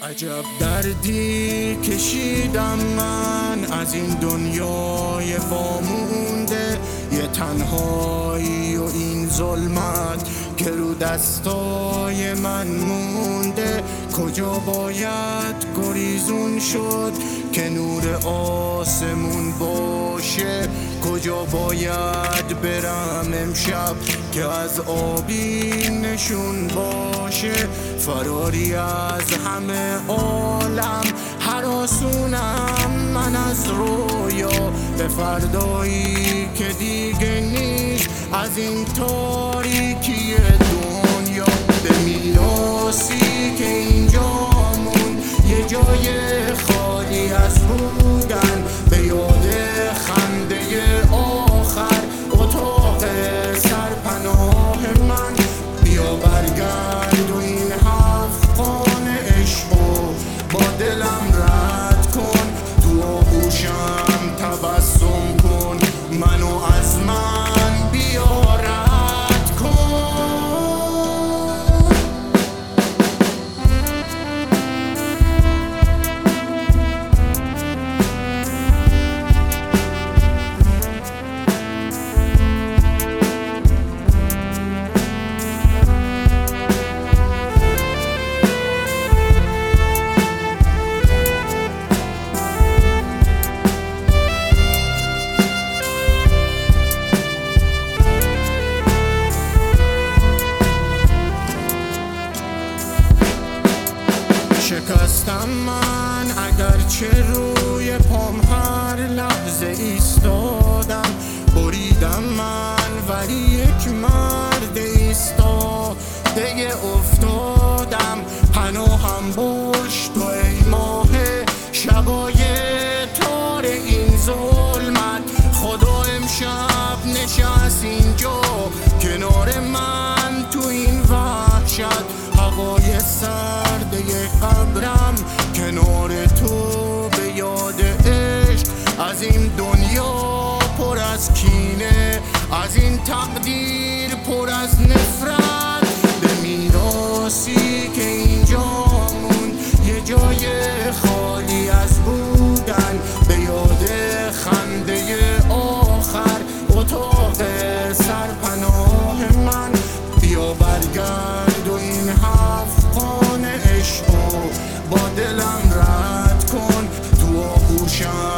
عجب دردی کشیدم من از این دنیای وامونده، یه تنهایی و این ظلمت که رو دستای من مونده. کجا باید گریزون شد که نور آسمون باشه؟ کجا باید برم امشب که از آبینشون باشه؟ فراری از همه عالم هراسونم من از رویا به فردایی که دیگه نیست از این تاریکی دنیا. به میراثی که اینجامون یه جای خالی از بودن، به یاد خنده آخر اتاق سرپناه من. بیا برگرد و این هفت‌خان عشق و با دلم رد کن، تو آغوشم تبسم کن، منو از من بیا رد کن. شکستم من اگرچه روی پام هر لحظه ایستادم، بریدم من ولی یک مرد ایستاده افتادم. پناهم باش تو ای ماه شبای تار این ظلمت، خدا امشب نشست اینجا کنار من تو این وحشت. هوای سرده قبرم کنار تو به یاد عشق، از این دنیا پر از کینه، از این تقدیر پر از نفرت. به میراثی که اینجامون یه جای خالی از بودن، به یاد خنده آخر اتاق سرپناه من. بیا برگرد و این هفت‌خان عشق با دلم رد کن، تو آغوشم